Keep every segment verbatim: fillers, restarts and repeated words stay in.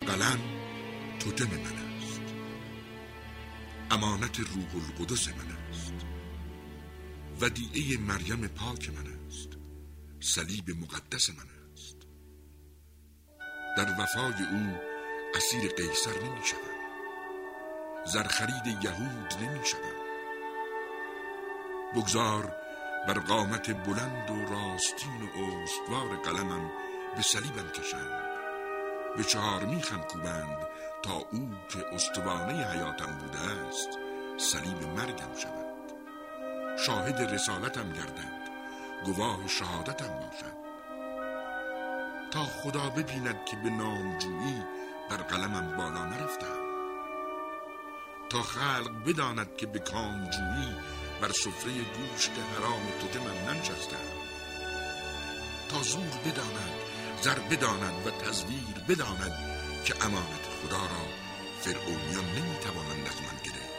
قلم توتم من است، امانت روح القدس من است، ودیعه مریم پاک من است، صلیب مقدس من است. در وفای او اسیر قیصر نمی شدم، زرخرید یهود نمی شدم. بگذار بر قامت بلند و راستین و استوار قلمم به صلیبم کشند، به چهار میخم کوبند تا او که استوانه حیاتم بوده است صلیب مرگم شود، شاهد رسالتم گردد، گواه شهادتم باشد، تا خدا ببیند که به نامجویی بر قلمم بالا نرفتم، تا خلق بداند که به کامجویی بر سفره گوشت حرام توتمم ننشستم، تا زور بداند، زر بداند و تزویر بداند که امانت خدا را فرعونیان نمیتوانند از من گرفت،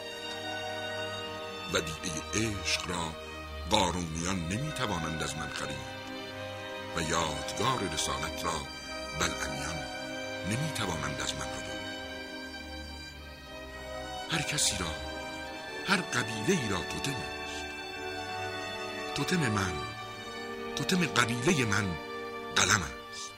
ودیعه عشق را قارونیان نمیتوانند از من خرید و یادگار رسالت را بلعمیان نمیتوانند از من رو. هر کسی را، هر قبیله ای را توتم است. توتم من، توتم قبیله من قلم است.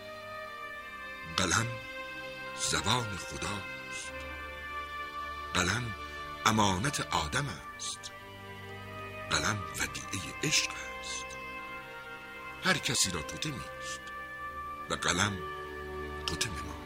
قلم زبان خداست. قلم امانت آدم است. قلم ودیعه عشق است. هر کسی را توتمی است و قلم توتم ما.